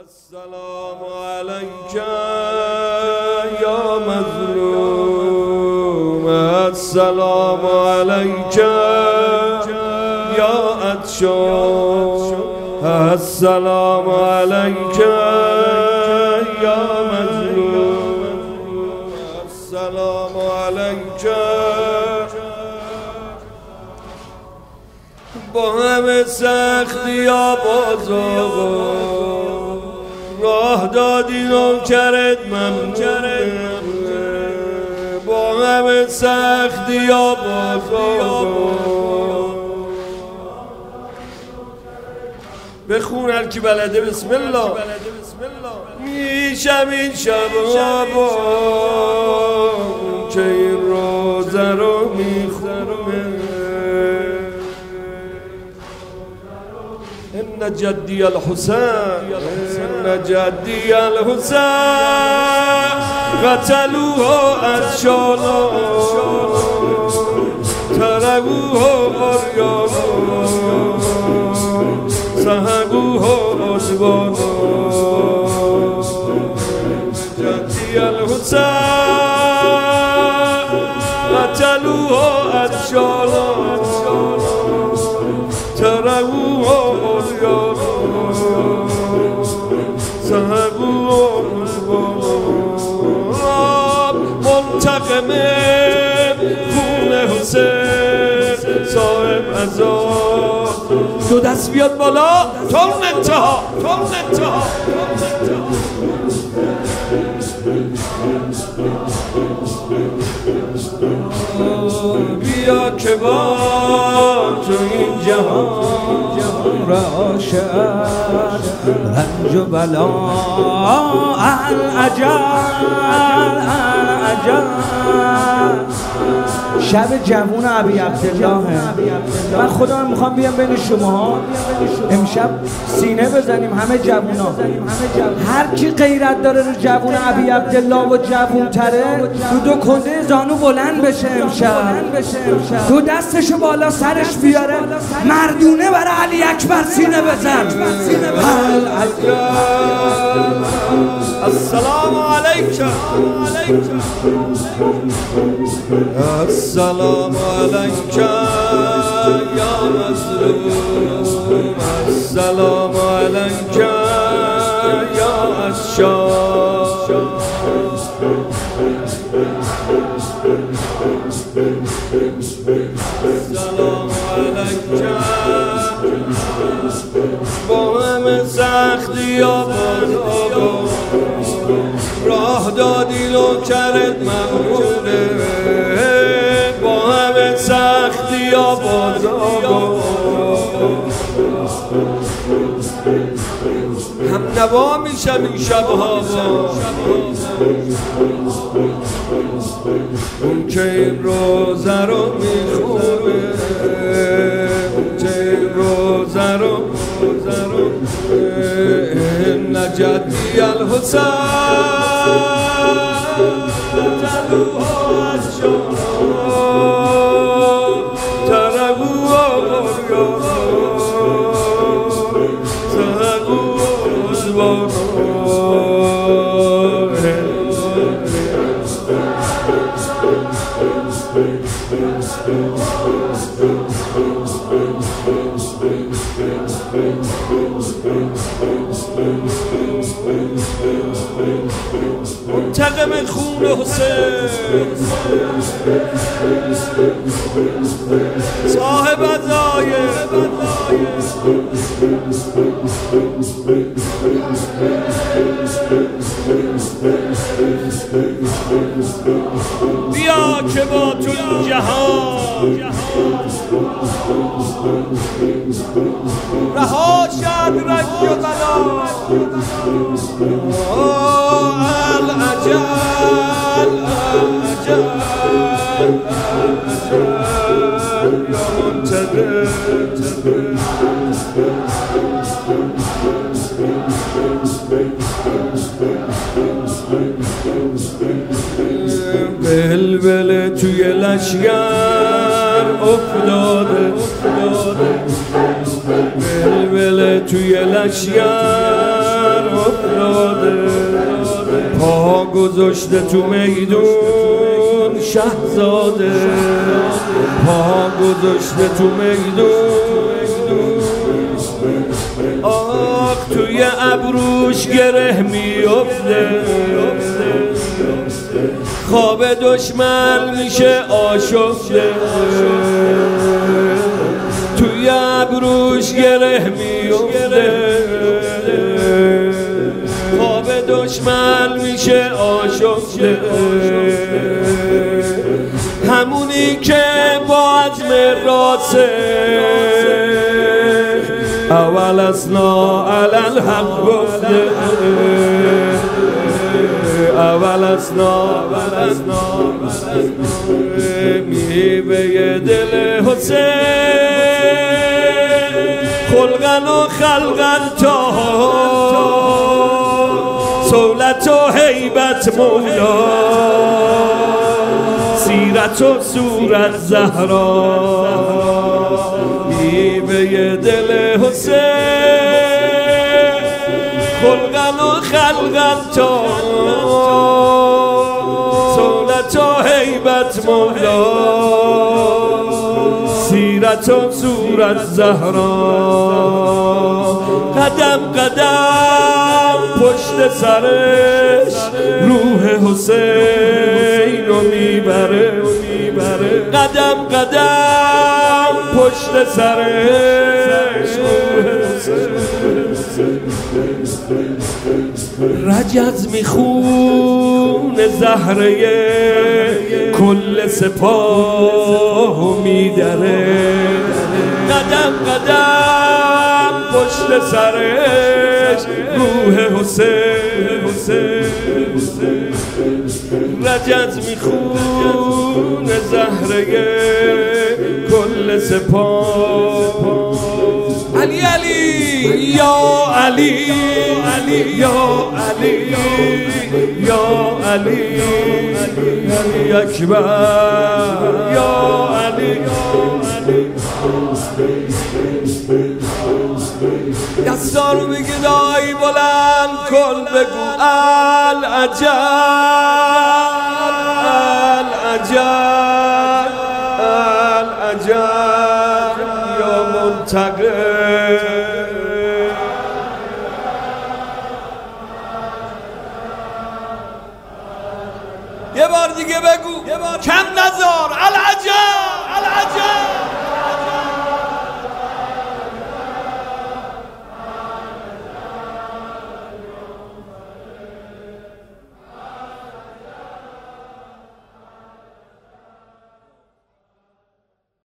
السلام عليك يا مظلوم، السلام عليك يا عطشان، السلام عليك يا مظلوم، السلام عليك. با همه سختی ها باز آقا راه دادی نوکرت ممنونه، با همه سختی ها باز آقا بخون هر کی بلده. بسم الله. میشم این شبها با که این روزه رو میخونه. ان جدی الحسین، ان جدی الحسین قتلوه از شالا ترقوه آریانا سهقوه عدوانا. جدی الحسین قتلوه از شالا ترقوه آریانا سهقوه عدوانا. منتقم خون حسین صاحب عذاب دو دست بیاد بالا تا اون انتها، تا اون انتها. بیا که با تو این جهان راشد رنج و بلا العجل. شب جوون ابی عبدالله، من خودم میخوام بیام بین شماها امشب سینه بزنیم همه جوونا. هر کی غیرت داره رو جوون ابی عبدالله و جوون تره دو کنده زانو بلند بشه امشب، دو دستشو بالا سرش بیاره مردونه برای علی اکبر سینه بزن. السلام علیکم، السلام علیک یا مظلوم، السلام علیک یا عطشان. السلام علیک. با همه سختی ها باز آقا راه دادی نوکرت ممنونه، با همه سختی ها باز آقا هم نوا میشم این شبها با اون که این روزه رو میخونه، اون که این روزه رو ان جدی الحسین قتلوه از شالا ترقوه آریانا سهقوه عدوانا. منتقم خون حسین صاحب عزایم بیا که با تو این جهان رها شد رنج و بلا العجل العجل یا منتظر. بلبل توی لشگر افتاده، بلبل توی لشگر داده پا گذاشته تو میدون شهزاده پا گذاشته تو میدون آخ توی ابروش گره میفته خواب دشمن میشه آشفته توی ابروش گره میفته خواب دشمن میشه آشفته همونی که با عزم راسه اول اصلا علل حق گفته اول اصلا میوه دل حسین خلقن و خلقن تا سولت و حیبت مولا سیرت و صورت زهرا میوه دل حسین خلقن و خلقن تا سولت و حیبت مولا سیرت و صورت زهرا قدم قدم پشت سرش روح حسین رو میبره قدم قدم پشت سرش روح حسین رجز میخونه زهره کل سپاه میدره قدم قدم پشت سرش روح حسین رجز میخونه زهره کل سپاه علی علی یا علی یا علی یا علی علی اکبر یا علی دستا رو بگی دایی بلند کن بگو العجب العجب العجب یا منتقم یه بار دیگه بگو کم نزار العجب العجب